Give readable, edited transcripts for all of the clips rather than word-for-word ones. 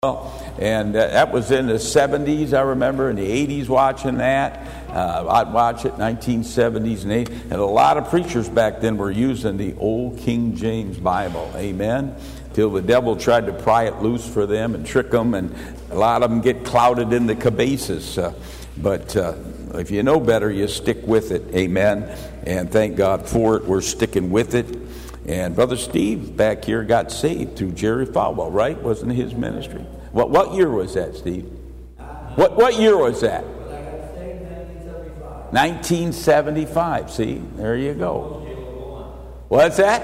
And that was in the 70s, I remember, in the 80s watching that. I'd watch it, 1970s and 80s. And a lot of preachers back then were using the old King James Bible, amen, till the devil tried to pry it loose for them and trick them, and a lot of them get clouded in the cabasis. But if you know better, you stick with it, amen, and thank God for it. We're sticking with it. And Brother Steve back here got saved through Jerry Falwell, right? Wasn't his ministry? What year was that, Steve? What year was that? 1975. See, there you go. What's that?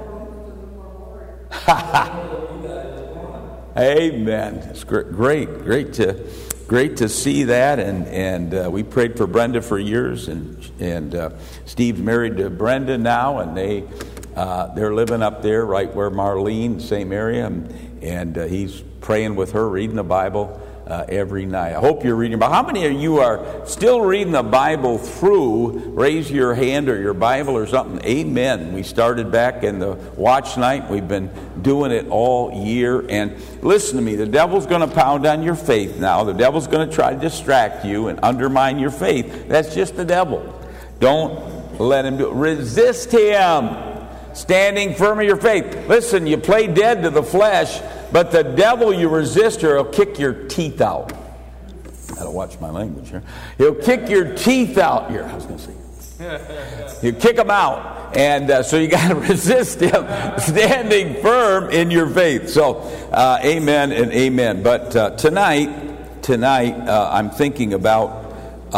Amen. It's great to see that. And we prayed for Brenda for years, and Steve's married to Brenda now, and they're living up there right where Marlene, same area, and he's praying with her, reading the Bible every night. I hope you're reading. But how many of you are still reading the Bible through? Raise your hand or your Bible or something. Amen. We started back in the watch night. We've been doing it all year. And listen to me, the devil's going to pound on your faith now. The devil's going to try to distract you and undermine your faith. That's just the devil. Don't let him do it. Resist him. Standing firm in your faith. Listen, you play dead to the flesh, but the devil you resist, or he'll kick your teeth out. I gotta watch my language here. He'll kick your teeth out. Here, I was going to say. He'll kick them out. And so you got to resist him, standing firm in your faith. So, amen and amen. But tonight, I'm thinking about,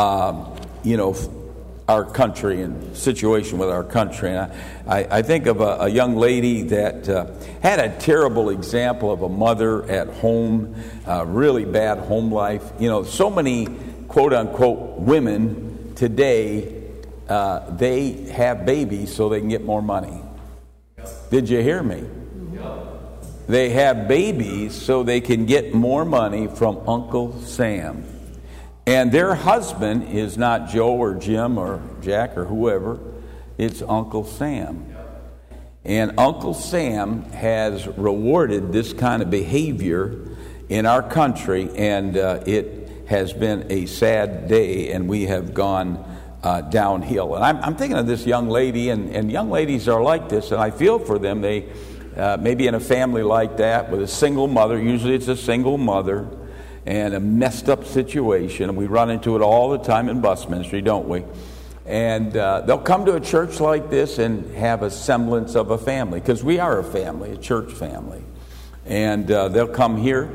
our country and situation with our country. And I think of a young lady that had a terrible example of a mother at home, really bad home life. So many quote-unquote women today, they have babies so they can get more money. Did you hear me? They have babies so they can get more money from Uncle Sam. And their husband is not Joe or Jim or Jack or whoever. It's Uncle Sam. And Uncle Sam has rewarded this kind of behavior in our country, and it has been a sad day, and we have gone downhill. And I'm thinking of this young lady, and young ladies are like this, and I feel for them. They maybe in a family like that with a single mother. Usually it's a single mother. And a messed up situation. And we run into it all the time in bus ministry, don't we? And they'll come to a church like this and have a semblance of a family, because we are a family, a church family. And they'll come here,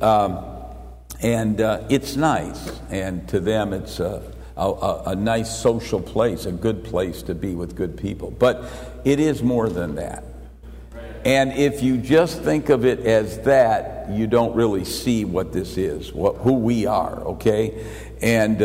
and it's nice. And to them, it's a nice social place, a good place to be with good people. But it is more than that. And if you just think of it as that, you don't really see what this is, who we are, okay? And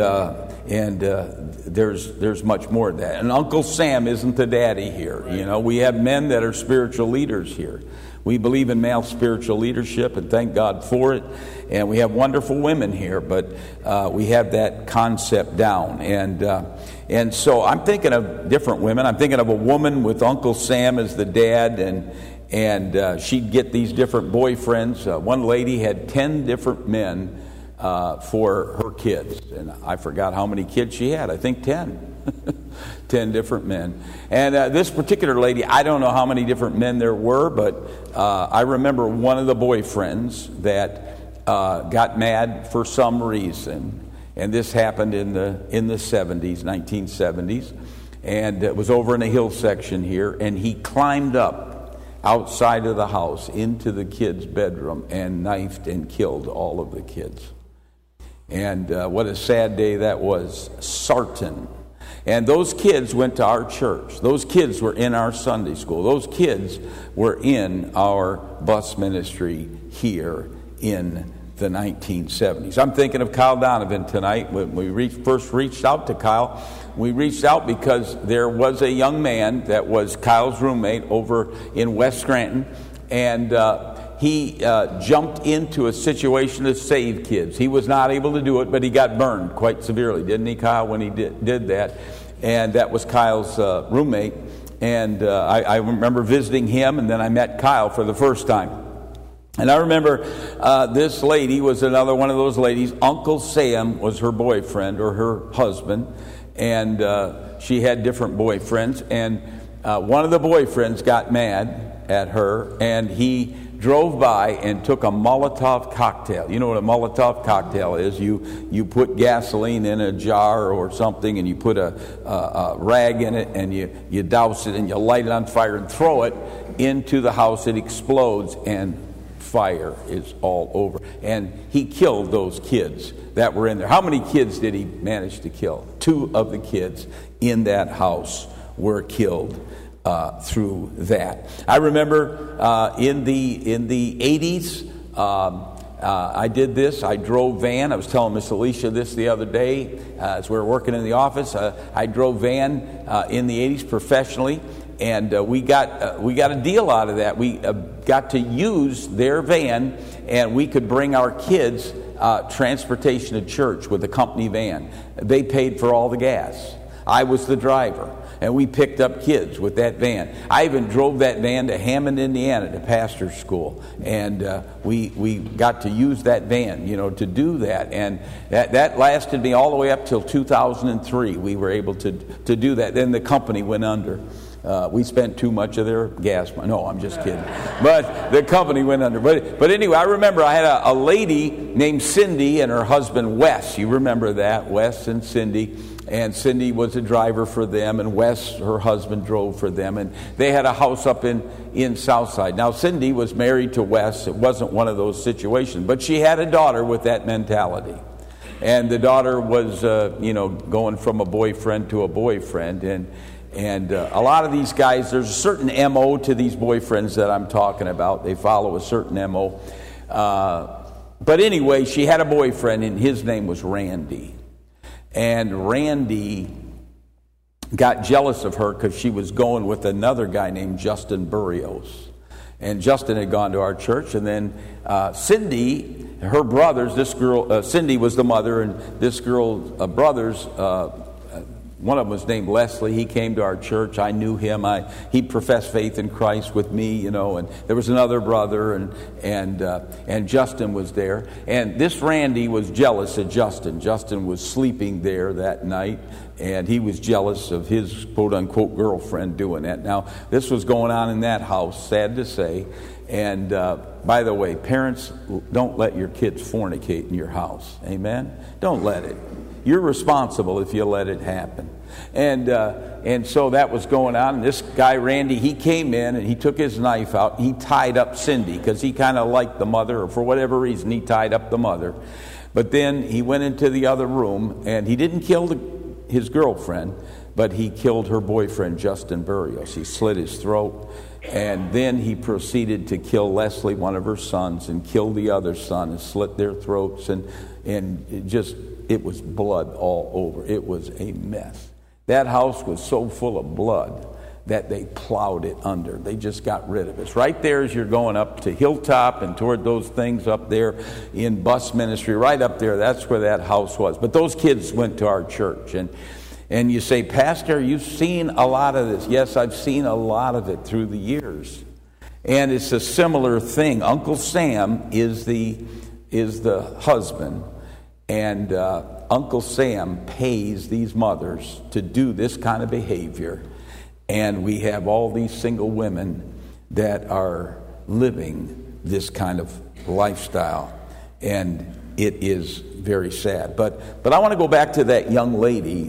there's much more than that. And Uncle Sam isn't the daddy here. We have men that are spiritual leaders here. We believe in male spiritual leadership, and thank God for it. And we have wonderful women here, but we have that concept down. And so I'm thinking of different women. I'm thinking of a woman with Uncle Sam as the dad, and she'd get these different boyfriends. One lady had 10 different men for her kids. And I forgot how many kids she had. I think 10. 10 different men. And this particular lady, I don't know how many different men there were, but I remember one of the boyfriends that got mad for some reason. And this happened in the 70s, 1970s. And it was over in a hill section here. And he climbed up outside of the house into the kids' bedroom and knifed and killed all of the kids. And what a sad day that was. Sarton. And those kids went to our church. Those kids were in our Sunday school. Those kids were in our bus ministry here in the 1970s. I'm thinking of Kyle Donovan tonight. When we first reached out to Kyle, we reached out because there was a young man that was Kyle's roommate over in West Scranton, and he jumped into a situation to save kids. He was not able to do it, but he got burned quite severely, didn't he, Kyle, when he did that? And that was Kyle's roommate. And I remember visiting him, and then I met Kyle for the first time. And I remember this lady was another one of those ladies. Uncle Sam was her boyfriend or her husband, and she had different boyfriends. And one of the boyfriends got mad at her, and he drove by and took a Molotov cocktail. You know what a Molotov cocktail is? You put gasoline in a jar or something, and you put a rag in it, and you douse it, and you light it on fire and throw it into the house. It explodes, and fire is all over. And he killed those kids that were in there. How many kids did he manage to kill? 2 of the kids in that house were killed through that. I remember in the 80s, I did this. I drove van. I was telling Miss Alicia this the other day as we were working in the office. I drove van in the 80s professionally, and we got a deal out of that. We got to use their van, and we could bring our kids transportation to church with a company van. They paid for all the gas. I was the driver. And we picked up kids with that van. I even drove that van to Hammond, Indiana, to pastor's school. And we got to use that van, to do that. And that lasted me all the way up till 2003. We were able to do that. Then the company went under. We spent too much of their gas money. No, I'm just kidding. But the company went under. But anyway, I remember I had a lady named Cindy and her husband Wes. You remember that, Wes and Cindy. And Cindy was a driver for them, and Wes, her husband, drove for them. And they had a house up in Southside. Now, Cindy was married to Wes. It wasn't one of those situations. But she had a daughter with that mentality. And the daughter was, going from a boyfriend to a boyfriend. And a lot of these guys, there's a certain M.O. to these boyfriends that I'm talking about. They follow a certain M.O. But anyway, she had a boyfriend, and his name was Randy. And Randy got jealous of her because she was going with another guy named Justin Burrios. And Justin had gone to our church. And then Cindy, her brothers, this girl, Cindy was the mother, and this girl's brothers, one of them was named Leslie. He came to our church. I knew him. He professed faith in Christ with me, and there was another brother, and Justin was there. And this Randy was jealous of Justin. Justin was sleeping there that night, and he was jealous of his quote-unquote girlfriend doing that. Now, this was going on in that house, sad to say. And by the way, parents, don't let your kids fornicate in your house. Amen? Don't let it. You're responsible if you let it happen. And so that was going on. And this guy, Randy, he came in and he took his knife out. And he tied up Cindy because he kind of liked the mother, or for whatever reason, he tied up the mother. But then he went into the other room, and he didn't kill his girlfriend, but he killed her boyfriend, Justin Burrios. He slit his throat. And then he proceeded to kill Leslie, one of her sons, and kill the other son and slit their throats. And it was blood all over. It was a mess. That house was so full of blood that they plowed it under. They just got rid of it. It's right there as you're going up to Hilltop and toward those things up there in bus ministry, right up there. That's where that house was. But those kids went to our church. And you say, Pastor, you've seen a lot of this. Yes, I've seen a lot of it through the years. And it's a similar thing. Uncle Sam is the husband. And Uncle Sam pays these mothers to do this kind of behavior. And we have all these single women that are living this kind of lifestyle. And it is very sad. But I want to go back to that young lady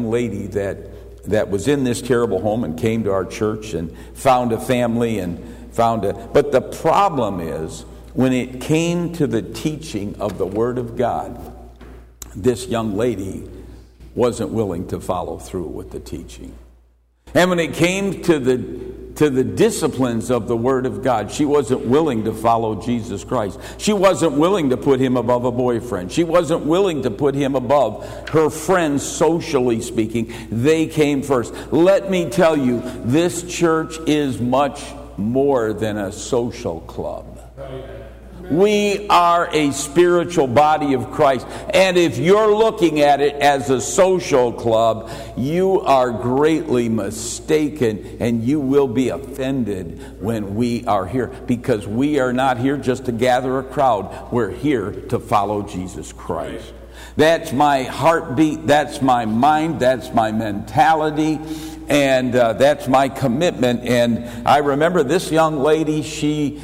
that was in this terrible home and came to our church and found a family but the problem is, when it came to the teaching of the Word of God, this young lady wasn't willing to follow through with the teaching. And when it came to the disciplines of the Word of God, she wasn't willing to follow Jesus Christ. She wasn't willing to put him above a boyfriend. She wasn't willing to put him above her friends, socially speaking. They came first. Let me tell you, this church is much more than a social club. We are a spiritual body of Christ. And if you're looking at it as a social club, you are greatly mistaken, and you will be offended when we are here, because we are not here just to gather a crowd. We're here to follow Jesus Christ. That's my heartbeat, that's my mind, that's my mentality, and that's my commitment. And I remember this young lady, she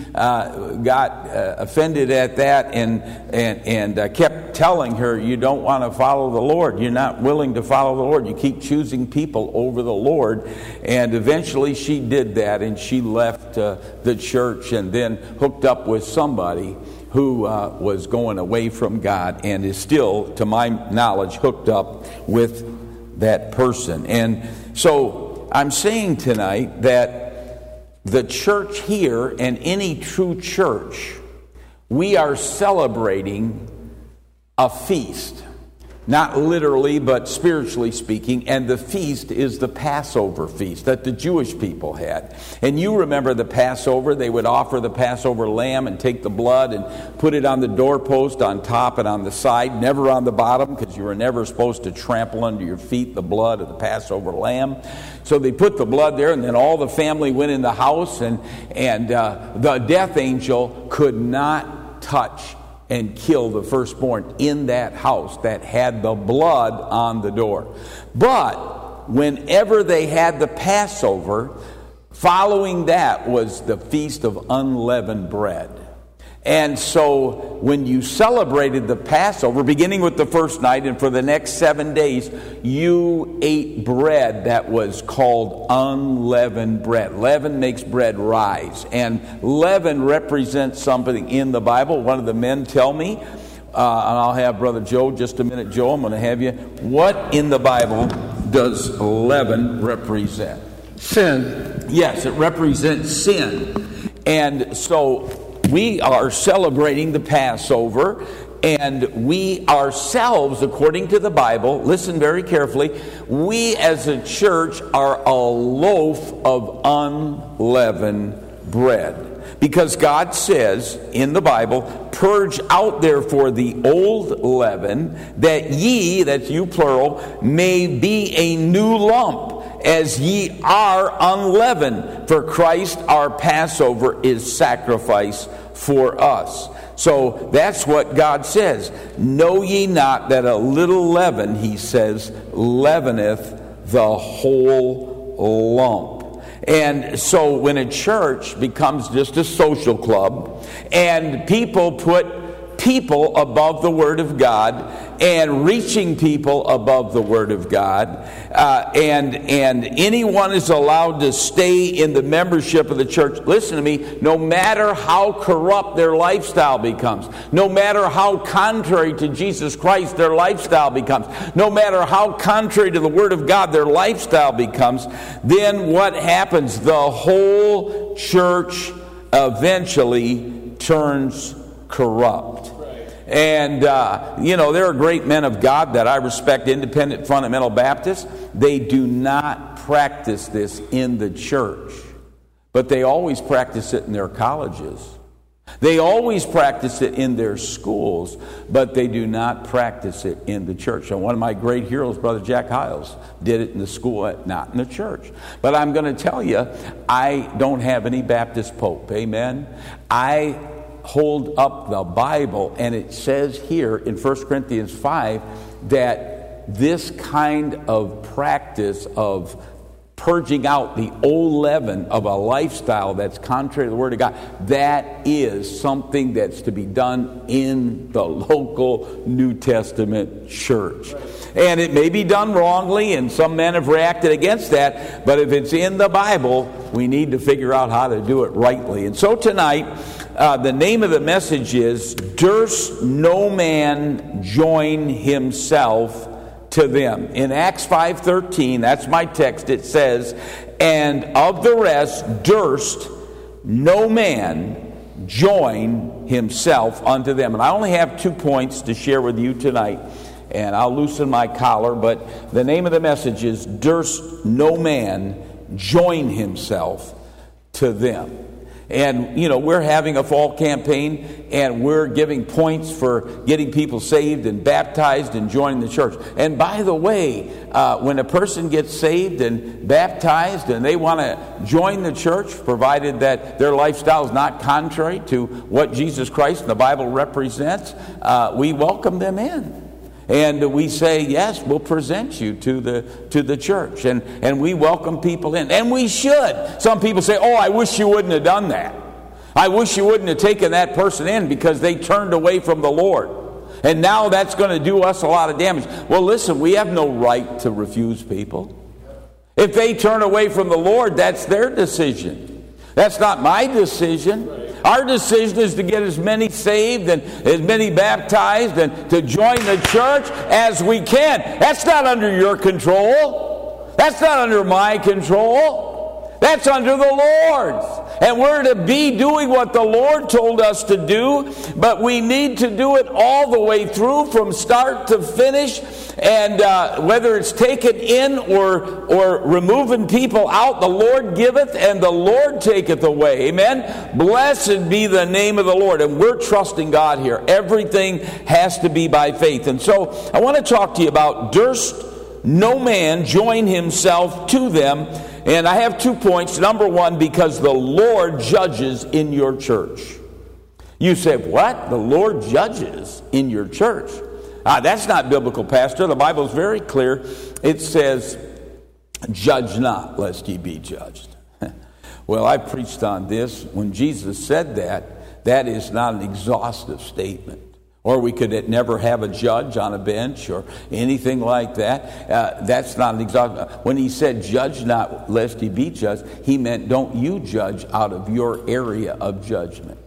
got offended at that and kept telling her, you don't want to follow the Lord. You're not willing to follow the Lord. You keep choosing people over the Lord. And eventually she did that, and she left the church and then hooked up with somebody who was going away from God, and is still, to my knowledge, hooked up with that person. And so I'm saying tonight that the church here, and any true church, we are celebrating a feast. Not literally, but spiritually speaking. And the feast is the Passover feast that the Jewish people had. And you remember the Passover. They would offer the Passover lamb and take the blood and put it on the doorpost, on top and on the side, never on the bottom, because you were never supposed to trample under your feet the blood of the Passover lamb. So they put the blood there, and then all the family went in the house, and the death angel could not touch and kill the firstborn in that house that had the blood on the door. But whenever they had the Passover, following that was the Feast of Unleavened Bread. And so when you celebrated the Passover, beginning with the first night and for the next 7 days, you ate bread that was called unleavened bread. Leaven makes bread rise. And leaven represents something in the Bible. One of the men tell me, and I'll have Brother Joe just a minute. Joe, I'm going to have you. What in the Bible does leaven represent? Sin. Yes, it represents sin. And so we are celebrating the Passover, and we ourselves, according to the Bible, listen very carefully, we as a church are a loaf of unleavened bread. Because God says in the Bible, purge out therefore the old leaven, that ye, that's you plural, may be a new lump, as ye are unleavened. For Christ our Passover is sacrifice for us. So that's what God says. Know ye not that a little leaven, he says, leaveneth the whole lump. And so when a church becomes just a social club, and people put people above the Word of God, and reaching people above the Word of God, and anyone is allowed to stay in the membership of the church. Listen to me, no matter how corrupt their lifestyle becomes, no matter how contrary to Jesus Christ their lifestyle becomes, no matter how contrary to the Word of God their lifestyle becomes, then what happens? The whole church eventually turns corrupt. And, there are great men of God that I respect, independent fundamental Baptists. They do not practice this in the church, but they always practice it in their colleges. They always practice it in their schools, but they do not practice it in the church. And one of my great heroes, Brother Jack Hiles, did it in the school, not in the church. But I'm going to tell you, I don't have any Baptist pope. Amen. I hold up the Bible, and it says here in 1 Corinthians 5 that this kind of practice of purging out the old leaven of a lifestyle that's contrary to the Word of God, that is something that's to be done in the local New Testament church. And it may be done wrongly, and some men have reacted against that, but if it's in the Bible, we need to figure out how to do it rightly. And so tonight, the name of the message is, Durst no man join himself to them. In Acts 5:13, that's my text, it says, and of the rest durst no man join himself unto them. And I only have 2 points to share with you tonight, and I'll loosen my collar, but the name of the message is, durst no man join himself to them. And, we're having a fall campaign, and we're giving points for getting people saved and baptized and joining the church. And by the way, when a person gets saved and baptized and they want to join the church, provided that their lifestyle is not contrary to what Jesus Christ and the Bible represents, we welcome them in. And we say, yes, we'll present you to the church. And we welcome people in. And we should. Some people say, oh, I wish you wouldn't have done that. I wish you wouldn't have taken that person in because they turned away from the Lord. And now that's going to do us a lot of damage. Well, listen, we have no right to refuse people. If they turn away from the Lord, that's their decision. That's not my decision. Our decision is to get as many saved and as many baptized and to join the church as we can. That's not under your control. That's not under my control. That's under the Lord's. And we're to be doing what the Lord told us to do, but we need to do it all the way through from start to finish. And whether it's taken in or removing people out, the Lord giveth and the Lord taketh away. Amen? Blessed be the name of the Lord. And we're trusting God here. Everything has to be by faith. And so I want to talk to you about durst no man join himself to them. And I have 2 points. Number one, because the Lord judges in your church. You say, what? The Lord judges in your church? That's not biblical, Pastor. The Bible is very clear. It says, judge not, lest ye be judged. Well, I preached on this. When Jesus said that, that is not an exhaustive statement. Or we could never have a judge on a bench or anything like that. That's not an exhaustive. When he said, judge not, lest ye be judged, he meant don't you judge out of your area of judgment.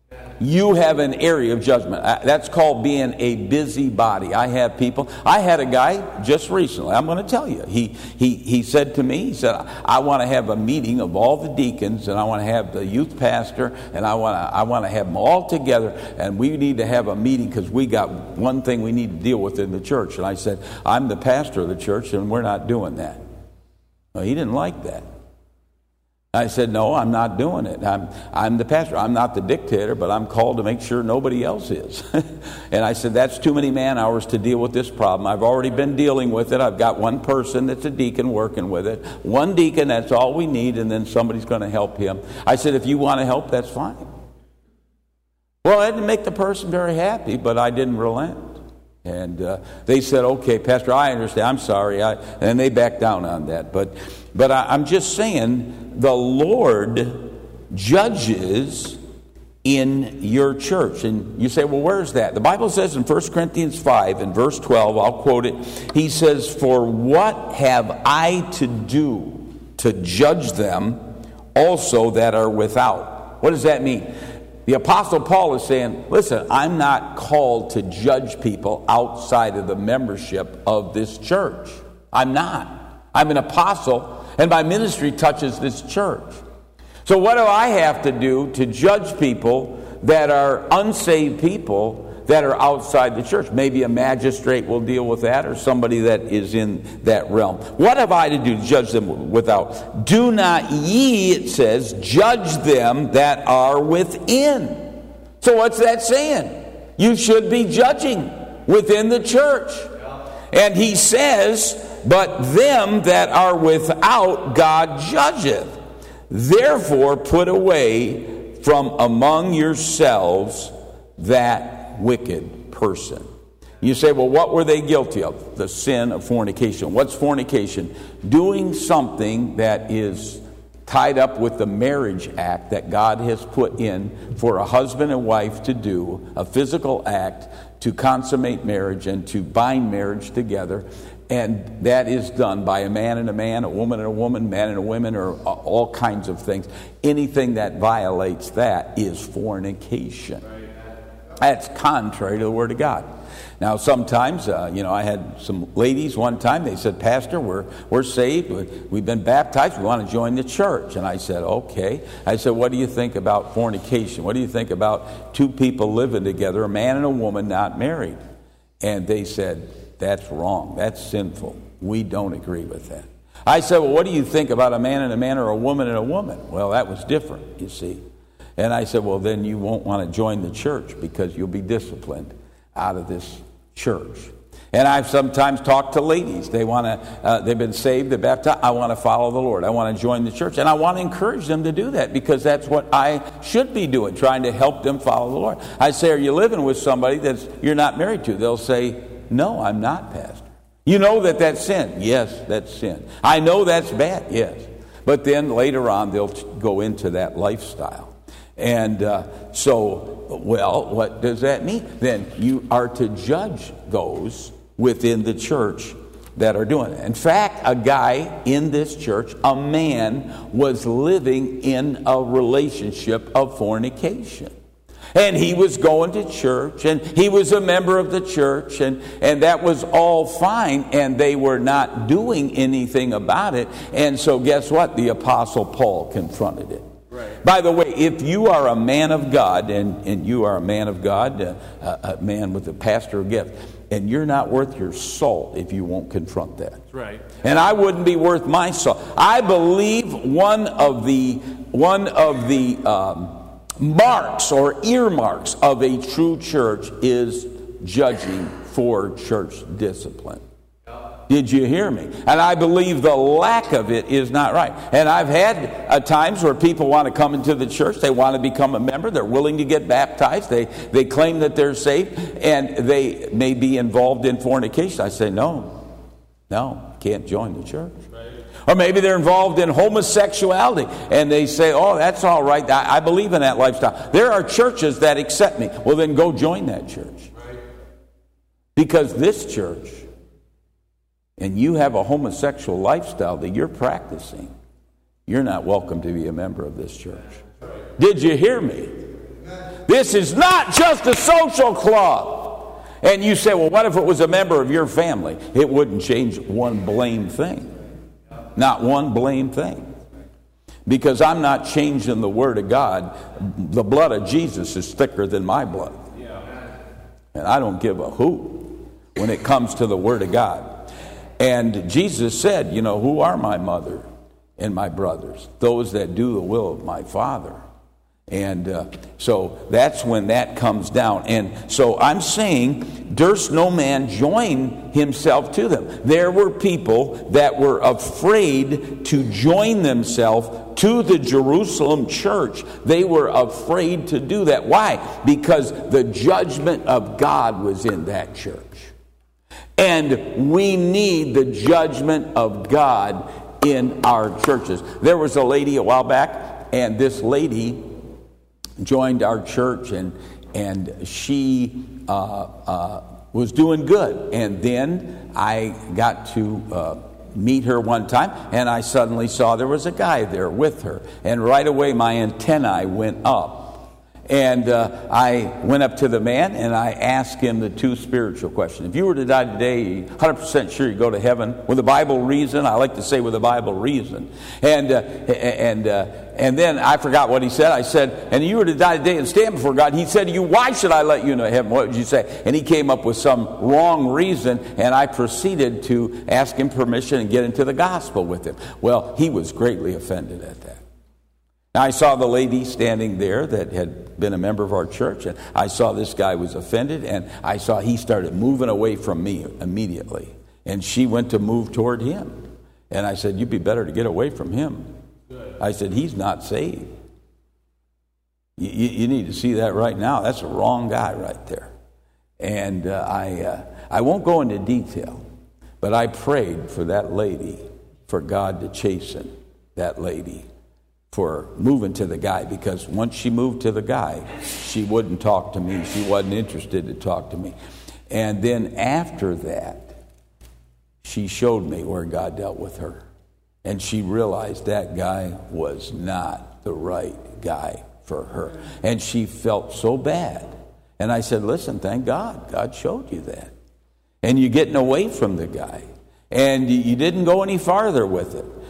You have an area of judgment. That's called being a busybody. I had a guy just recently, I'm going to tell you. He said to me, he said, I want to have a meeting of all the deacons, and I want to have the youth pastor, and I want to have them all together, and we need to have a meeting because we got one thing we need to deal with in the church. And I said, I'm the pastor of the church, and we're not doing that. Well, he didn't like that. I said, no, I'm not doing it. I'm the pastor. I'm not the dictator, but I'm called to make sure nobody else is. And I said, that's too many man hours to deal with this problem. I've already been dealing with it. I've got one person that's a deacon working with it. One deacon, that's all we need, and then somebody's going to help him. I said, if you want to help, that's fine. Well, I didn't make the person very happy, but I didn't relent. And they said, okay, Pastor, I understand. I'm sorry. And they backed down on that. But I'm just saying, the Lord judges in your church. And you say, well, where's that? The Bible says in 1 Corinthians 5 and verse 12, I'll quote it. He says, for what have I to do to judge them also that are without? What does that mean? The Apostle Paul is saying, listen, I'm not called to judge people outside of the membership of this church. I'm not. I'm an apostle, and my ministry touches this church. So what do I have to do to judge people that are unsaved people that are outside the church? Maybe a magistrate will deal with that, or somebody that is in that realm. What have I to do to judge them without? Do not ye, it says, judge them that are within. So what's that saying? You should be judging within the church. And he says, but them that are without God judgeth. Therefore put away from among yourselves that wicked person. You say, well, what were they guilty of? The sin of fornication. What's fornication? Doing something that is tied up with the marriage act that God has put in for a husband and wife to do, a physical act to consummate marriage and to bind marriage together. And that is done by a man and a woman and a woman, man and a woman, or all kinds of things. Anything that violates that is fornication. That's contrary to the Word of God. Now, sometimes, I had some ladies one time, they said, Pastor, we're saved, we've been baptized, we want to join the church. And I said, okay. I said, what do you think about fornication? What do you think about two people living together, a man and a woman not married? And they said, that's wrong, that's sinful. We don't agree with that. I said, well, what do you think about a man and a man or a woman and a woman? Well, that was different, you see. And I said, well, then you won't want to join the church because you'll be disciplined out of this church. And I've sometimes talked to ladies. They've been saved, they're baptized. I want to follow the Lord. I want to join the church. And I want to encourage them to do that because that's what I should be doing, trying to help them follow the Lord. I say, are you living with somebody that you're not married to? They'll say, no, I'm not, Pastor. You know that's sin. Yes, that's sin. I know that's bad. Yes. But then later on, they'll go into that lifestyle. And what does that mean? Then you are to judge those within the church that are doing it. In fact, a guy in this church, a man, was living in a relationship of fornication. And he was going to church, and he was a member of the church, and that was all fine, and they were not doing anything about it. And so guess what? The Apostle Paul confronted it. Right. By the way, if you are a man of God, and you are a man of God, a man with a pastoral gift, and you're not worth your salt if you won't confront that. Right. And I wouldn't be worth my salt. I believe one of the marks or earmarks of a true church is judging for church discipline. Did you hear me? And I believe the lack of it is not right. And I've had times where people want to come into the church. They want to become a member. They're willing to get baptized. They claim that they're saved. And they may be involved in fornication. I say, no, can't join the church. Or maybe they're involved in homosexuality. And they say, oh, that's all right. I believe in that lifestyle. There are churches that accept me. Well, then go join that church. Because this church, and you have a homosexual lifestyle that you're practicing, you're not welcome to be a member of this church. Did you hear me? This is not just a social club. And you say, well, what if it was a member of your family? It wouldn't change one blame thing. Not one blame thing. Because I'm not changing the Word of God. The blood of Jesus is thicker than my blood. And I don't give a hoot when it comes to the Word of God. And Jesus said, who are my mother and my brothers? Those that do the will of my Father. And so that's when that comes down. And so I'm saying, durst no man join himself to them. There were people that were afraid to join themselves to the Jerusalem church. They were afraid to do that. Why? Because the judgment of God was in that church. And we need the judgment of God in our churches. There was a lady a while back, and this lady joined our church, and she was doing good. And then I got to meet her one time, and I suddenly saw there was a guy there with her. And right away my antennae went up. And I went up to the man and I asked him the two spiritual questions. If you were to die today, 100% sure you go to heaven with a Bible reason. I like to say with a Bible reason. And then I forgot what he said. I said, and you were to die today and stand before God. He said to you, why should I let you into heaven? What would you say? And he came up with some wrong reason, and I proceeded to ask him permission and get into the gospel with him. Well, he was greatly offended at that. Now, I saw the lady standing there that had been a member of our church, and I saw this guy was offended, and I saw he started moving away from me immediately. And she went to move toward him. And I said, you'd be better to get away from him. I said, he's not saved. You need to see that right now. That's a wrong guy right there. And I won't go into detail, but I prayed for that lady, for God to chasten that lady for moving to the guy, because once she moved to the guy, she wouldn't talk to me. She wasn't interested to talk to me. And then after that, she showed me where God dealt with her. And she realized that guy was not the right guy for her. And she felt so bad. And I said, listen, thank God. God showed you that. And you're getting away from the guy. And you didn't go any farther with it.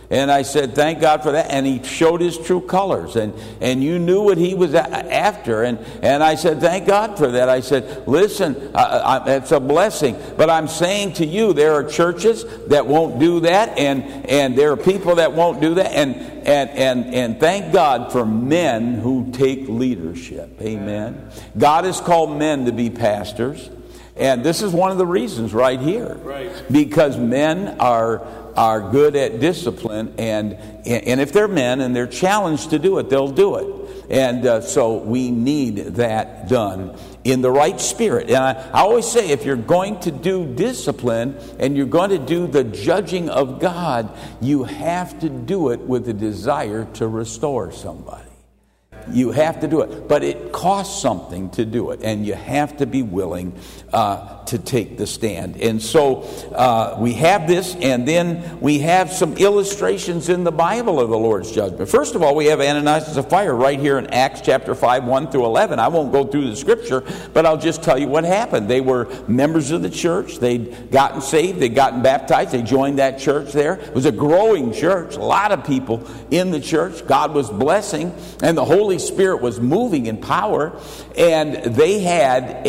And I said, thank God for that. And he showed his true colors. And you knew what he was after. And I said, thank God for that. I said, listen, it's a blessing. But I'm saying to you, there are churches that won't do that. And there are people that won't do that. And thank God for men who take leadership. Amen. God has called men to be pastors. And this is one of the reasons right here. Right. Because men are good at discipline, and if they're men and they're challenged to do it, they'll do it. And so we need that done in the right spirit. And I always say, if you're going to do discipline and you're going to do the judging of God, you have to do it with a desire to restore somebody. You have to do it. But it costs something to do it, and you have to be willing to take the stand. And so we have this, and then we have some illustrations in the Bible of the Lord's judgment. First of all, we have Ananias and Sapphira right here in Acts chapter 5, 1 through 11. I won't go through the scripture, but I'll just tell you what happened. They were members of the church. They'd gotten saved. They'd gotten baptized. They joined that church there. It was a growing church. A lot of people in the church. God was blessing, and the Holy Spirit was moving in power, and they had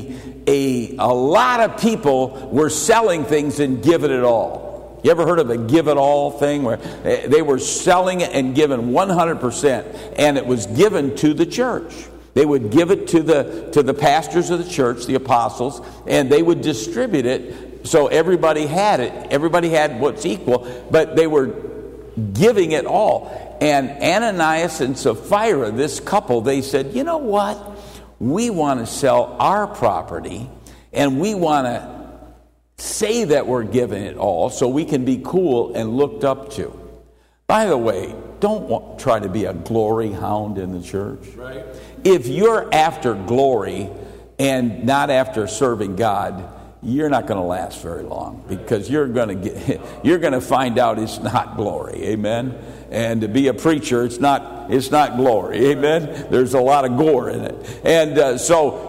a lot of people were selling things and giving it all. You ever heard of a give it all thing, where they were selling it and giving 100%, and it was given to the church? They would give it to the pastors of the church, the apostles, and they would distribute it so everybody had it. Everybody had what's equal, but they were giving it all. And Ananias and Sapphira, this couple, they said, you know what? We want to sell our property, and we want to say that we're giving it all so we can be cool and looked up to. By the way, don't try to be a glory hound in the church. Right. If you're after glory and not after serving God, you're not going to last very long, because you're going to find out it's not glory. Amen. And to be a preacher, it's not glory. Amen. There's a lot of gore in it. And so,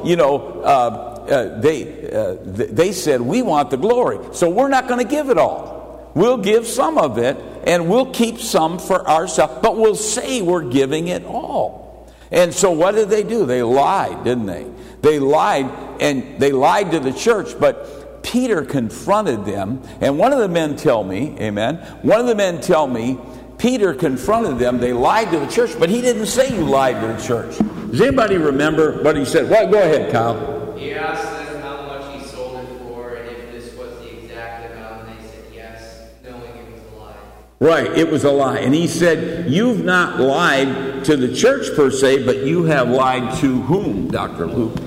they said, we want the glory, so we're not going to give it all. We'll give some of it, and we'll keep some for ourselves, but we'll say we're giving it all. And so what did they do? They lied, didn't they? They lied, and they lied to the church, but Peter confronted them. And one of the men tell me, amen, Peter confronted them. They lied to the church, but he didn't say you lied to the church. Does anybody remember what he said? Well, go ahead, Kyle. He asked them how much he sold it for, and if this was the exact amount, and they said yes, knowing it was a lie. Right, it was a lie. And he said, you've not lied to the church per se, but you have lied to whom, Dr. Luke?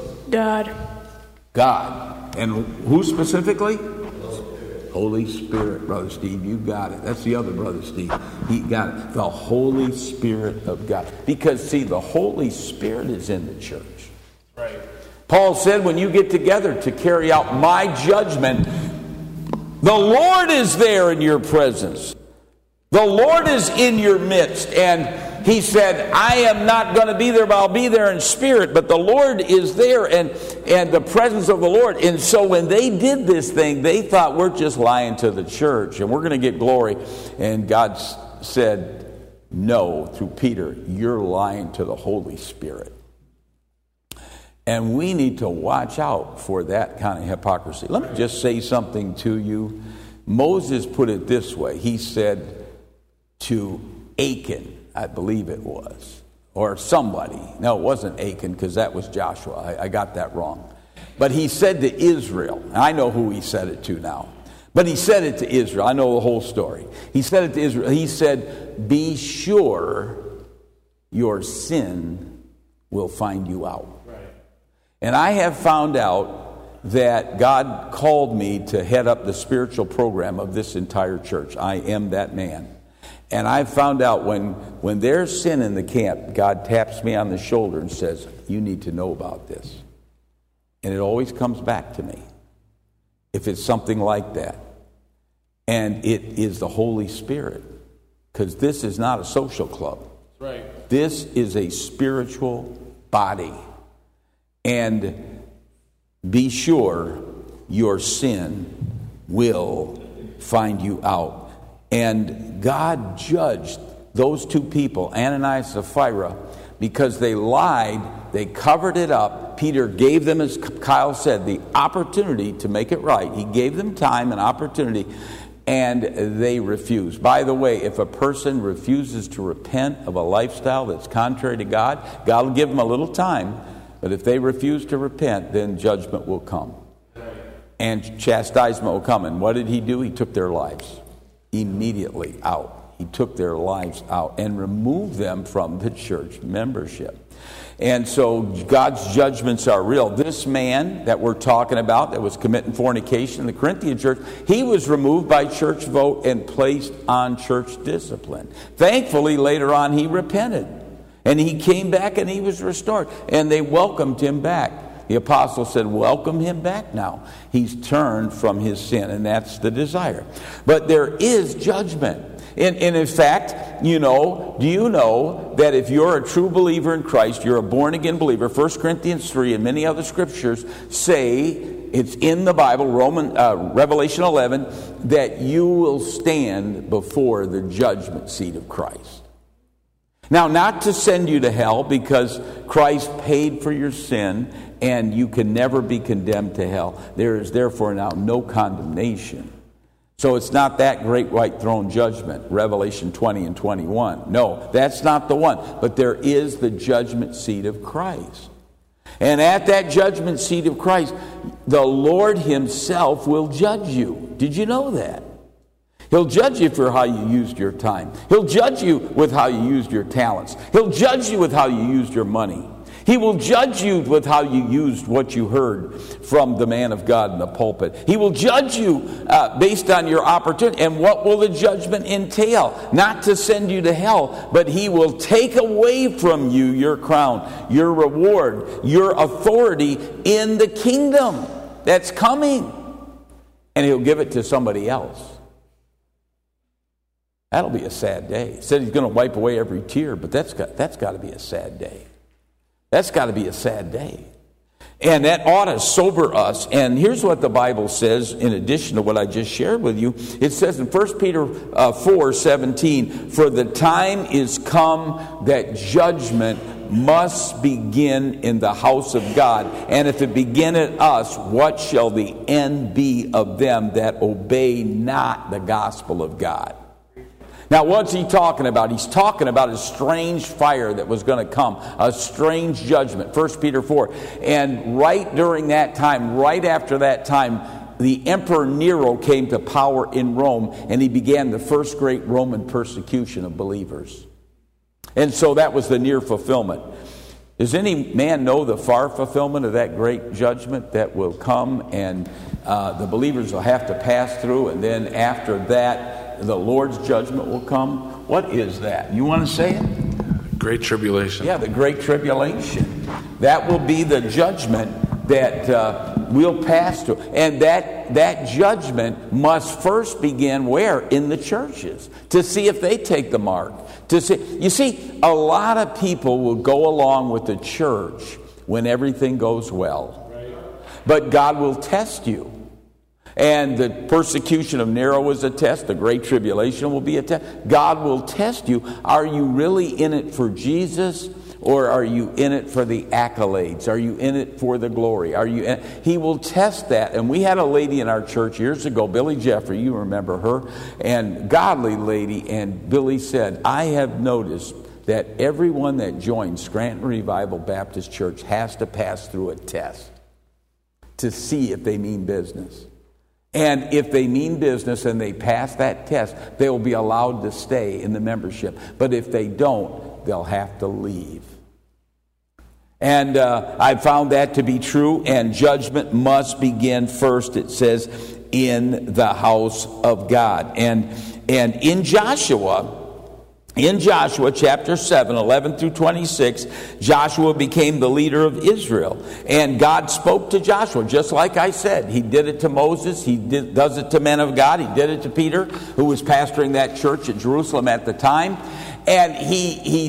God. And who specifically? Holy Spirit, Brother Steve. You got it. That's the other Brother Steve. He got it. The Holy Spirit of God. Because, see, the Holy Spirit is in the church. Right. Paul said, when you get together to carry out my judgment, the Lord is there in your presence. The Lord is in your midst. And he said, I am not going to be there, but I'll be there in spirit. But the Lord is there, and the presence of the Lord. And so when they did this thing, they thought, we're just lying to the church and we're going to get glory. And God said, no, through Peter, you're lying to the Holy Spirit. And we need to watch out for that kind of hypocrisy. Let me just say something to you. Moses put it this way. He said to Achan, I believe it was, or somebody. No, it wasn't Achan, because that was Joshua. I got that wrong. But he said to Israel, and I know who he said it to now, but he said it to Israel. I know the whole story. He said it to Israel. He said, be sure your sin will find you out. Right. And I have found out that God called me to head up the spiritual program of this entire church. I am that man. And I found out when there's sin in the camp, God taps me on the shoulder and says, you need to know about this. And it always comes back to me if it's something like that. And it is the Holy Spirit, because this is not a social club. Right. This is a spiritual body. And be sure your sin will find you out. And God judged those two people, Ananias and Sapphira, because they lied, they covered it up. Peter gave them, as Kyle said, the opportunity to make it right. He gave them time and opportunity, and they refused. By the way, if a person refuses to repent of a lifestyle that's contrary to God, God will give them a little time, but if they refuse to repent, then judgment will come. And chastisement will come. And what did he do? He took their lives immediately out. He took their lives out and removed them from the church membership. And so God's judgments are real. This man that we're talking about that was committing fornication in the Corinthian church, he was removed by church vote and placed on church discipline. Thankfully, later on, he repented. And he came back and he was restored. And they welcomed him back. The apostle said, welcome him back now. He's turned from his sin, and that's the desire. But there is judgment. And in fact, do you know that if you're a true believer in Christ, you're a born-again believer, 1 Corinthians 3 and many other scriptures say, it's in the Bible, Revelation 11, that you will stand before the judgment seat of Christ. Now, not to send you to hell, because Christ paid for your sin and you can never be condemned to hell. There is therefore now no condemnation. So it's not that great white throne judgment, Revelation 20 and 21. No, that's not the one. But there is the judgment seat of Christ. And at that judgment seat of Christ, the Lord himself will judge you. Did you know that? He'll judge you for how you used your time. He'll judge you with how you used your talents. He'll judge you with how you used your money. He will judge you with how you used what you heard from the man of God in the pulpit. He will judge you based on your opportunity. And what will the judgment entail? Not to send you to hell, but he will take away from you your crown, your reward, your authority in the kingdom that's coming. And he'll give it to somebody else. That'll be a sad day. He said he's going to wipe away every tear, but that's got to be a sad day. That's got to be a sad day. And that ought to sober us. And here's what the Bible says in addition to what I just shared with you. It says in 1 Peter 4:17, for the time is come that judgment must begin in the house of God. And if it begin at us, what shall the end be of them that obey not the gospel of God? Now, what's he talking about? He's talking about a strange fire that was going to come, a strange judgment, 1 Peter 4. And right during that time, right after that time, the Emperor Nero came to power in Rome, and he began the first great Roman persecution of believers. And so that was the near fulfillment. Does any man know the far fulfillment of that great judgment that will come, and the believers will have to pass through, and then after that, the Lord's judgment will come? What is that? You want to say it? Great tribulation. Yeah, the great tribulation. That will be the judgment that we'll pass through. And that judgment must first begin where? In the churches. To see if they take the mark. You see, a lot of people will go along with the church when everything goes well. But God will test you. And the persecution of Nero was a test. The Great Tribulation will be a test. God will test you. Are you really in it for Jesus, or are you in it for the accolades? Are you in it for the glory? He will test that. And we had a lady in our church years ago, Billy Jeffrey, you remember her, and godly lady, and Billy said, I have noticed that everyone that joins Scranton Revival Baptist Church has to pass through a test to see if they mean business. And if they mean business and they pass that test, they will be allowed to stay in the membership. But if they don't, they'll have to leave. And I found that to be true. And judgment must begin first, it says, in the house of God. And in Joshua chapter 7, 11 through 26, Joshua became the leader of Israel. And God spoke to Joshua, just like I said. He did it to Moses. He does it to men of God. He did it to Peter, who was pastoring that church at Jerusalem at the time. And he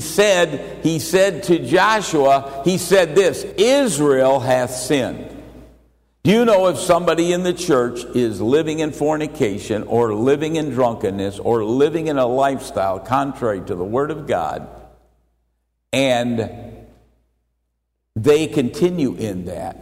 said to Joshua, he said this, Israel hath sinned. Do you know if somebody in the church is living in fornication or living in drunkenness or living in a lifestyle contrary to the Word of God, and they continue in that,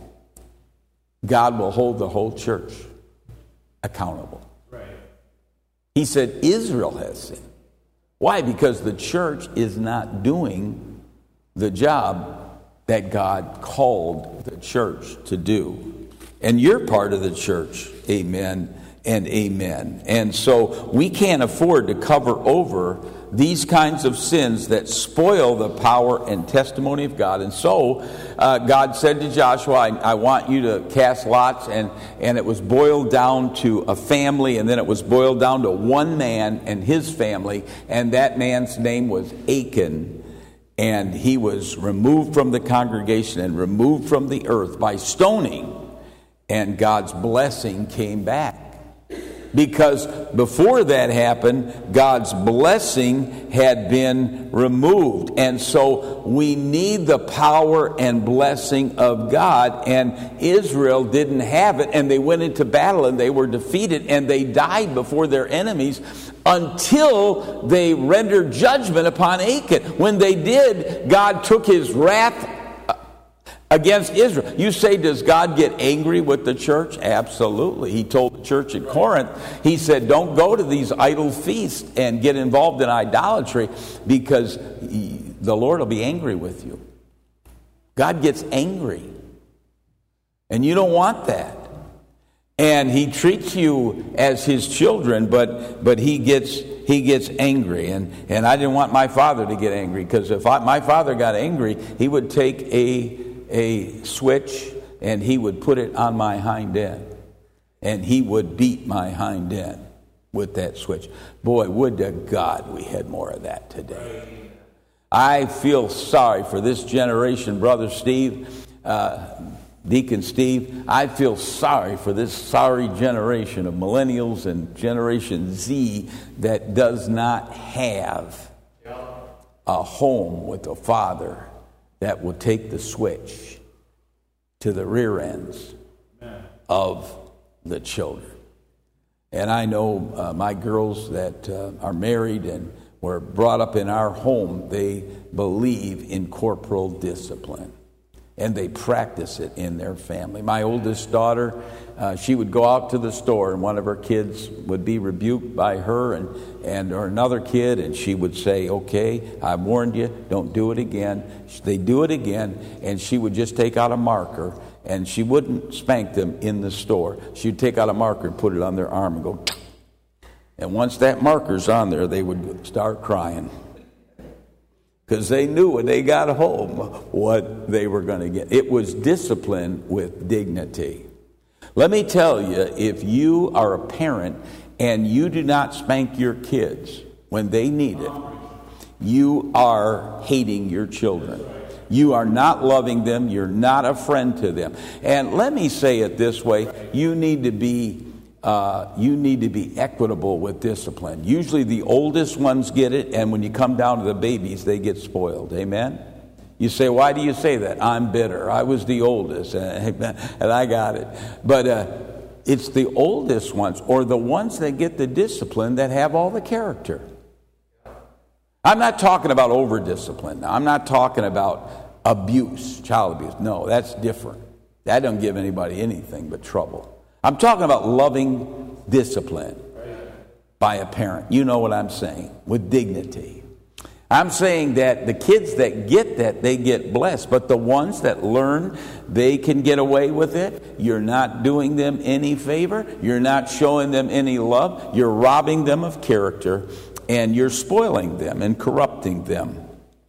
God will hold the whole church accountable. Right. He said Israel has sinned. Why? Because the church is not doing the job that God called the church to do. And you're part of the church. Amen and amen. And so we can't afford to cover over these kinds of sins that spoil the power and testimony of God. And so God said to Joshua, I want you to cast lots. And it was boiled down to a family, and then it was boiled down to one man and his family. And that man's name was Achan. And he was removed from the congregation and removed from the earth by stoning. And God's blessing came back. Because before that happened, God's blessing had been removed. And so we need the power and blessing of God. And Israel didn't have it. And they went into battle and they were defeated. And they died before their enemies until they rendered judgment upon Achan. When they did, God took his wrath against Israel. You say, does God get angry with the church? Absolutely. He told the church at Corinth, he said, don't go to these idol feasts and get involved in idolatry, because the Lord will be angry with you. God gets angry. And you don't want that. And he treats you as his children, but he gets angry. And I didn't want my father to get angry, because if my father got angry, he would take a switch and he would put it on my hind end, and he would beat my hind end with that switch. Boy, would to God we had more of that today. I feel sorry for this generation, Brother Steve, Deacon Steve. I feel sorry for this sorry generation of millennials and Generation Z that does not have a home with a father that will take the switch to the rear ends of the children. And I know my girls that are married and were brought up in our home, they believe in corporal discipline. And they practice it in their family. My oldest daughter, she would go out to the store, and one of her kids would be rebuked by her or another kid, and she would say, okay, I warned you, don't do it again. They do it again, and she would just take out a marker, and she wouldn't spank them in the store. She would take out a marker and put it on their arm and go, and once that marker's on there, they would start crying. Because they knew when they got home what they were going to get. It was discipline with dignity. Let me tell you, if you are a parent and you do not spank your kids when they need it, you are hating your children. You are not loving them. You're not a friend to them. And let me say it this way. You need to be equitable with discipline. Usually the oldest ones get it, and when you come down to the babies, they get spoiled. Amen? You say, why do you say that? I'm bitter. I was the oldest, and I got it. But it's the oldest ones, or the ones that get the discipline, that have all the character. I'm not talking about over-discipline. Now, I'm not talking about abuse, child abuse. No, that's different. That doesn't give anybody anything but trouble. I'm talking about loving discipline by a parent. You know what I'm saying, with dignity. I'm saying that the kids that get that, they get blessed. But the ones that learn they can get away with it, you're not doing them any favor. You're not showing them any love. You're robbing them of character, and you're spoiling them and corrupting them.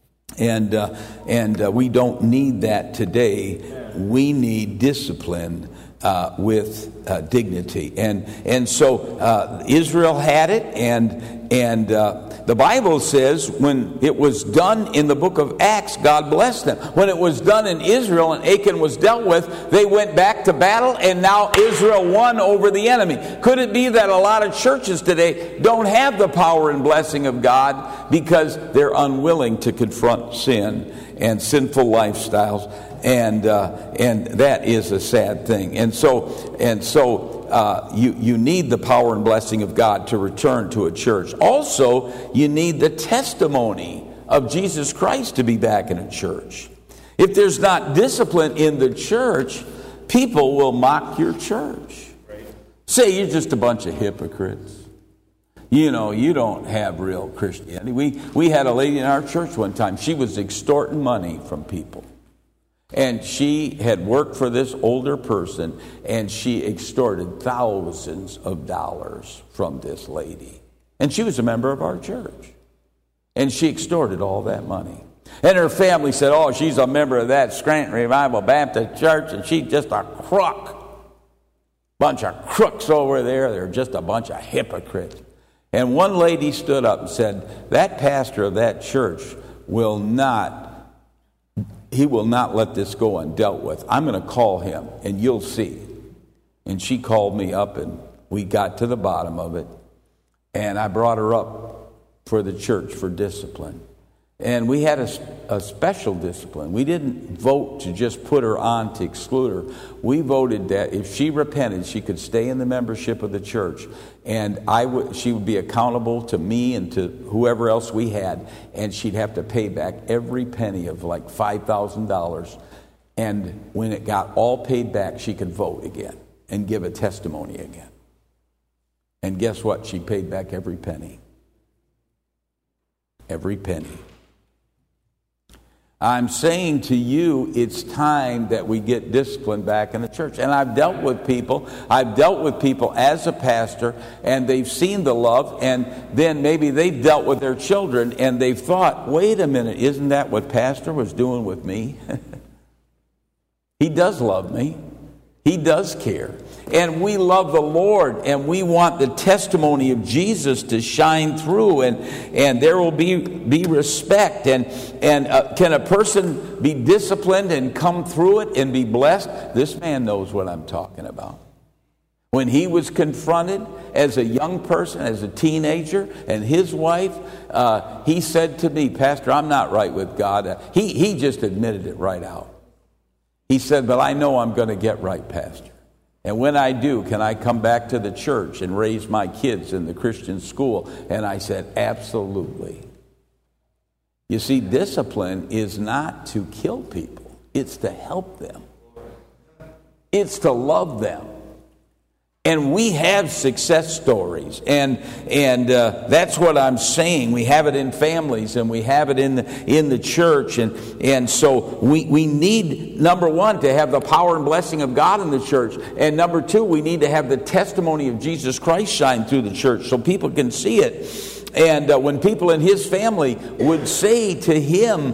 And we don't need that today. We need discipline with dignity. And so Israel had it, and the Bible says when it was done in the book of Acts, God blessed them. When it was done in Israel and Achan was dealt with, they went back to battle, and now Israel won over the enemy. Could it be that a lot of churches today don't have the power and blessing of God because they're unwilling to confront sin and sinful lifestyles And that is a sad thing. And so you need the power and blessing of God to return to a church. Also, you need the testimony of Jesus Christ to be back in a church. If there's not discipline in the church, people will mock your church. Right. Say you're just a bunch of hypocrites. You know, you don't have real Christianity. We had a lady in our church one time. She was extorting money from people. And she had worked for this older person, and she extorted thousands of dollars from this lady. And she was a member of our church. And she extorted all that money. And her family said, oh, she's a member of that Scranton Revival Baptist Church, and she's just a crook. Bunch of crooks over there. They're just a bunch of hypocrites. And one lady stood up and said, that pastor of that church will not let this go undealt with. I'm going to call him, and you'll see. And she called me up, and we got to the bottom of it. And I brought her up for the church for discipline. And we had a special discipline. We didn't vote to just put her on to exclude her. We voted that if she repented, she could stay in the membership of the church. And she would be accountable to me and to whoever else we had. And she'd have to pay back every penny of like $5,000. And when it got all paid back, she could vote again and give a testimony again. And guess what? She paid back every penny. Every penny. I'm saying to you, it's time that we get discipline back in the church. And I've dealt with people as a pastor, and they've seen the love, and then maybe they've dealt with their children, and they've thought, wait a minute, isn't that what Pastor was doing with me? He does love me. He does care. And we love the Lord, and we want the testimony of Jesus to shine through, and there will be respect. And can a person be disciplined and come through it and be blessed? This man knows what I'm talking about. When he was confronted as a young person, as a teenager, and his wife, he said to me, Pastor, I'm not right with God. He just admitted it right out. He said, but I know I'm going to get right, Pastor. And when I do, can I come back to the church and raise my kids in the Christian school? And I said, absolutely. You see, discipline is not to kill people. It's to help them. It's to love them. And we have success stories, and that's what I'm saying. We have it in families, and we have it in the church, and so we need, number one, to have the power and blessing of God in the church, and number two, we need to have the testimony of Jesus Christ shine through the church so people can see it. And when people in his family would say to him,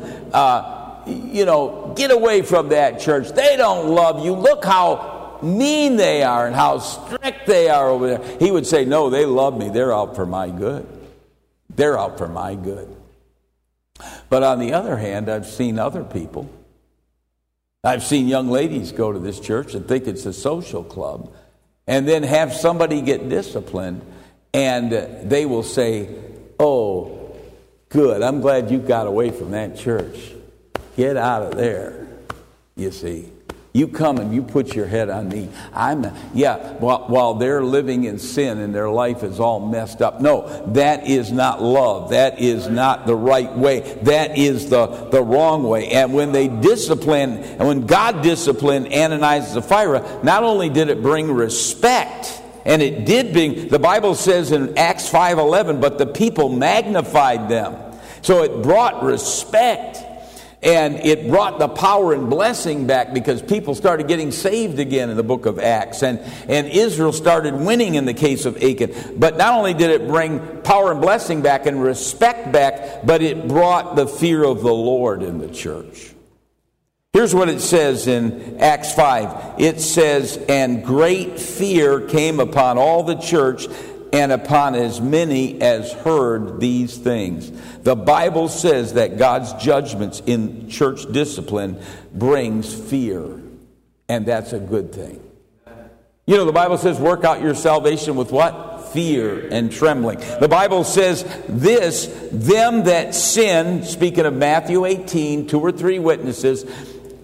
get away from that church. They don't love you. Look how mean they are and how strict they are over there. He would say, no, they love me. They're out for my good. They're out for my good. But on the other hand, I've seen other people. I've seen young ladies go to this church and think it's a social club, and then have somebody get disciplined, and they will say, oh, good, I'm glad you got away from that church. Get out of there, you see. You come and you put your head on me. While they're living in sin and their life is all messed up. No, that is not love. That is not the right way. That is the wrong way. And when they discipline, and when God disciplined Ananias and Sapphira, not only did it bring respect, and it did bring, the Bible says in Acts 5:11, but the people magnified them. So it brought respect. And it brought the power and blessing back because people started getting saved again in the book of Acts. And Israel started winning in the case of Achan. But not only did it bring power and blessing back and respect back, but it brought the fear of the Lord in the church. Here's what it says in Acts 5. It says, and great fear came upon all the church and upon as many as heard these things. The Bible says that God's judgments in church discipline brings fear, and that's a good thing. You know, the Bible says, work out your salvation with what? Fear and trembling. The Bible says them that sin, speaking of Matthew 18, 2 or 3 witnesses,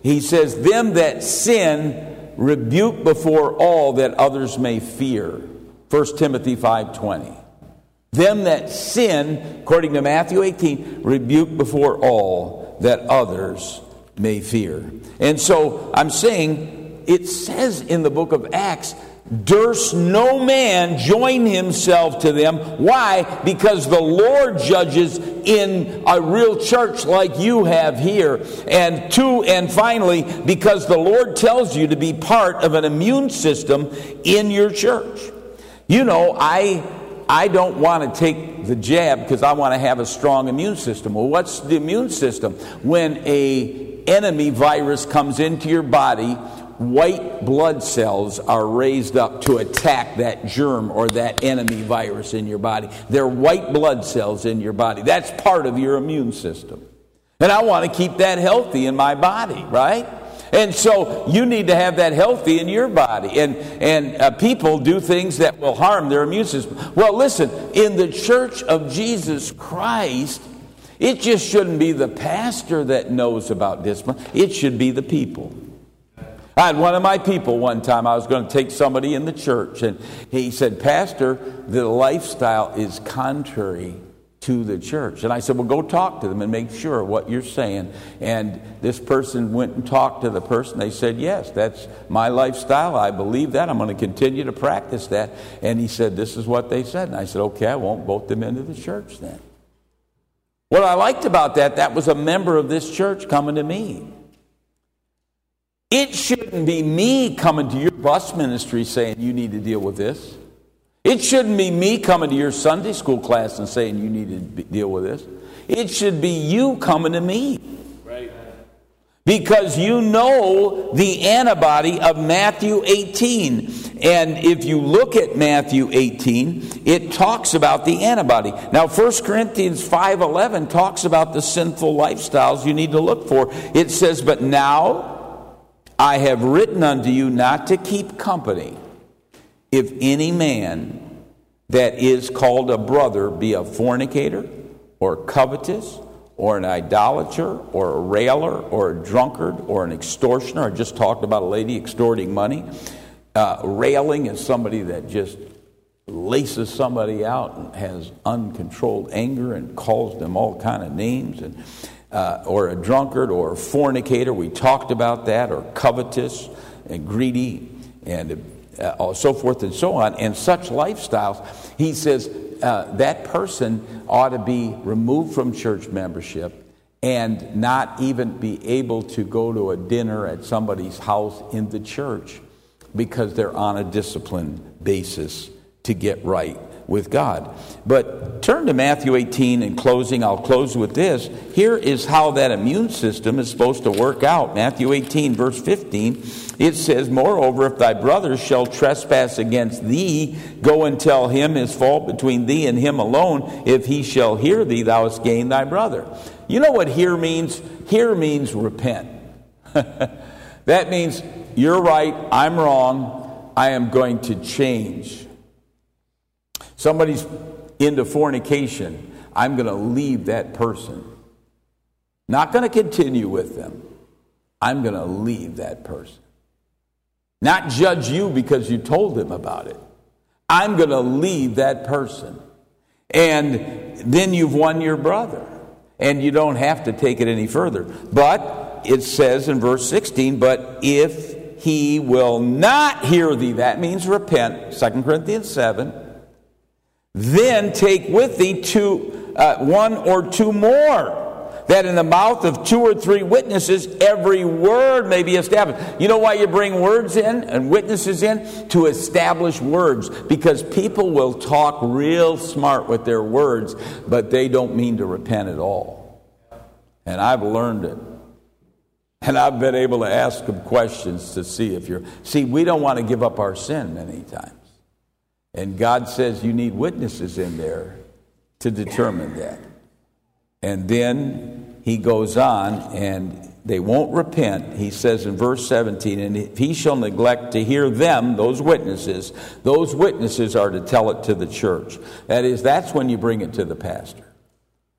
he says, them that sin rebuke before all, that others may fear. 1 Timothy 5:20. Them that sin, according to Matthew 18, rebuke before all, that others may fear. And so I'm saying, it says in the book of Acts, durst no man join himself to them. Why? Because the Lord judges in a real church like you have here. And finally, because the Lord tells you to be part of an immune system in your church. You know, I don't want to take the jab because I want to have a strong immune system. Well, what's the immune system? When a enemy virus comes into your body, white blood cells are raised up to attack that germ or that enemy virus in your body. They're white blood cells in your body. That's part of your immune system. And I want to keep that healthy in my body, right? And so you need to have that healthy in your body. And people do things that will harm their immune system. Well, listen, in the Church of Jesus Christ, it just shouldn't be the pastor that knows about discipline. It should be the people. I had one of my people one time, I was going to take somebody in the church, and he said, Pastor, the lifestyle is contrary to the church. And I said, well, go talk to them and make sure what you're saying. And this person went and talked to the person. They said, yes, that's my lifestyle. I believe that. I'm going to continue to practice that. And he said, this is what they said. And I said, okay, I won't vote them into the church then. What I liked about that was a member of this church coming to me. It shouldn't be me coming to your bus ministry saying you need to deal with this. It shouldn't be me coming to your Sunday school class and saying you need to deal with this. It should be you coming to me. Right. Because you know the antibody of Matthew 18. And if you look at Matthew 18, it talks about the antibody. Now, 1 Corinthians 5:11 talks about the sinful lifestyles you need to look for. It says, but now I have written unto you not to keep company, if any man that is called a brother be a fornicator, or covetous, or an idolater, or a railer, or a drunkard, or an extortioner. I just talked about a lady extorting money. Railing is somebody that just laces somebody out and has uncontrolled anger and calls them all kind of names, and or a drunkard or a fornicator. We talked about that, or covetous and greedy and so forth and so on. And such lifestyles, he says, that person ought to be removed from church membership and not even be able to go to a dinner at somebody's house in the church, because they're on a discipline basis to get right with God. But turn to Matthew 18 in closing. I'll close with this. Here is how that immune system is supposed to work out. Matthew 18, verse 15, it says, moreover, if thy brother shall trespass against thee, go and tell him his fault between thee and him alone. If he shall hear thee, thou hast gained thy brother. You know what hear means? Hear means repent. That means you're right, I'm wrong, I am going to change. Somebody's into fornication, I'm going to leave that person. Not going to continue with them. I'm going to leave that person. Not judge you because you told them about it. I'm going to leave that person. And then you've won your brother. And you don't have to take it any further. But it says in verse 16, but if he will not hear thee, that means repent, 2 Corinthians 7, then take with thee one or two more, that in the mouth of two or three witnesses every word may be established. You know why you bring words in and witnesses in? To establish words. Because people will talk real smart with their words, but they don't mean to repent at all. And I've learned it. And I've been able to ask them questions to see if you're... See, we don't want to give up our sin many times. And God says you need witnesses in there to determine that. And then he goes on, and they won't repent. He says in verse 17, and if he shall neglect to hear them, those witnesses are to tell it to the church. That is, that's when you bring it to the pastor.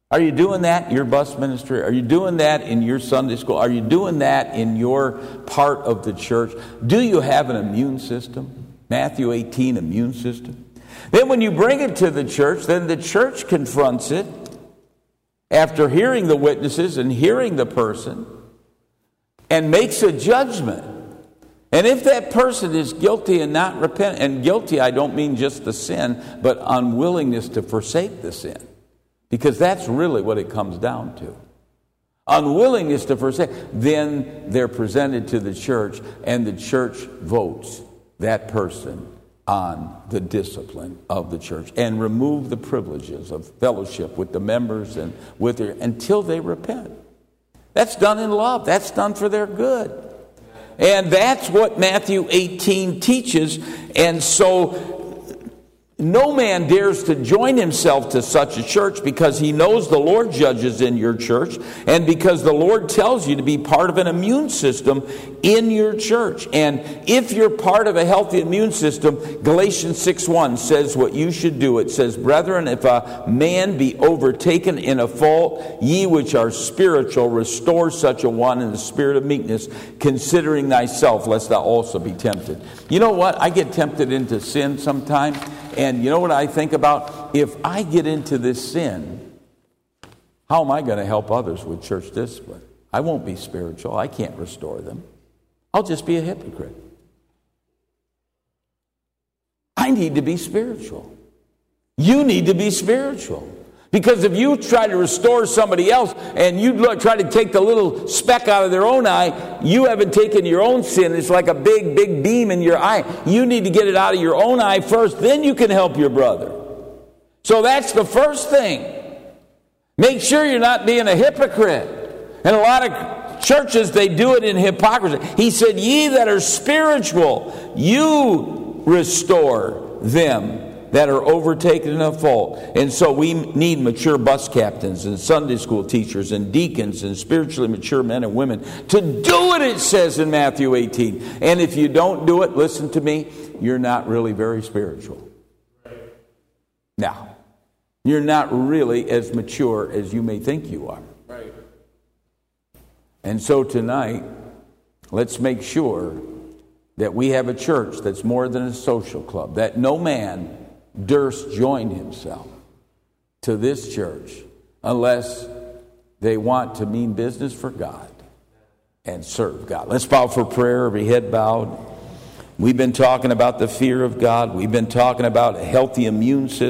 Are you doing that in your bus ministry? Are you doing that in your Sunday school? Are you doing that in your part of the church? Do you have an immune system? Matthew 18, immune system. Then when you bring it to the church, then the church confronts it after hearing the witnesses and hearing the person and makes a judgment. And if that person is guilty and not repentant, and guilty I don't mean just the sin, but unwillingness to forsake the sin. Because that's really what it comes down to. Unwillingness to forsake. Then they're presented to the church, and the church votes that person on the discipline of the church and remove the privileges of fellowship with the members and with their, until they repent. That's done in love. That's done for their good. And that's what Matthew 18 teaches. And so no man dares to join himself to such a church because he knows the Lord judges in your church and because the Lord tells you to be part of an immune system in your church. And if you're part of a healthy immune system, Galatians 6:1 says what you should do. It says, "Brethren, if a man be overtaken in a fault, ye which are spiritual, restore such a one in the spirit of meekness, considering thyself, lest thou also be tempted." You know what? I get tempted into sin sometimes. And you know what I think about? If I get into this sin, how am I going to help others with church discipline? I won't be spiritual. I can't restore them. I'll just be a hypocrite. I need to be spiritual. You need to be spiritual. Because if you try to restore somebody else and you try to take the little speck out of their own eye, you haven't taken your own sin. It's like a big, big beam in your eye. You need to get it out of your own eye first, then you can help your brother. So that's the first thing. Make sure you're not being a hypocrite. And a lot of churches, they do it in hypocrisy. He said, "Ye that are spiritual, you restore them that are overtaken in a fault." And so we need mature bus captains and Sunday school teachers and deacons and spiritually mature men and women to do it, it says in Matthew 18. And if you don't do it, listen to me, you're not really very spiritual. No. You're not really as mature as you may think you are. Right. And so tonight, let's make sure that we have a church that's more than a social club, that no man durst join himself to this church unless they want to mean business for God and serve God. Let's bow for prayer, every head bowed. We've been talking about the fear of God. We've been talking about a healthy immune system.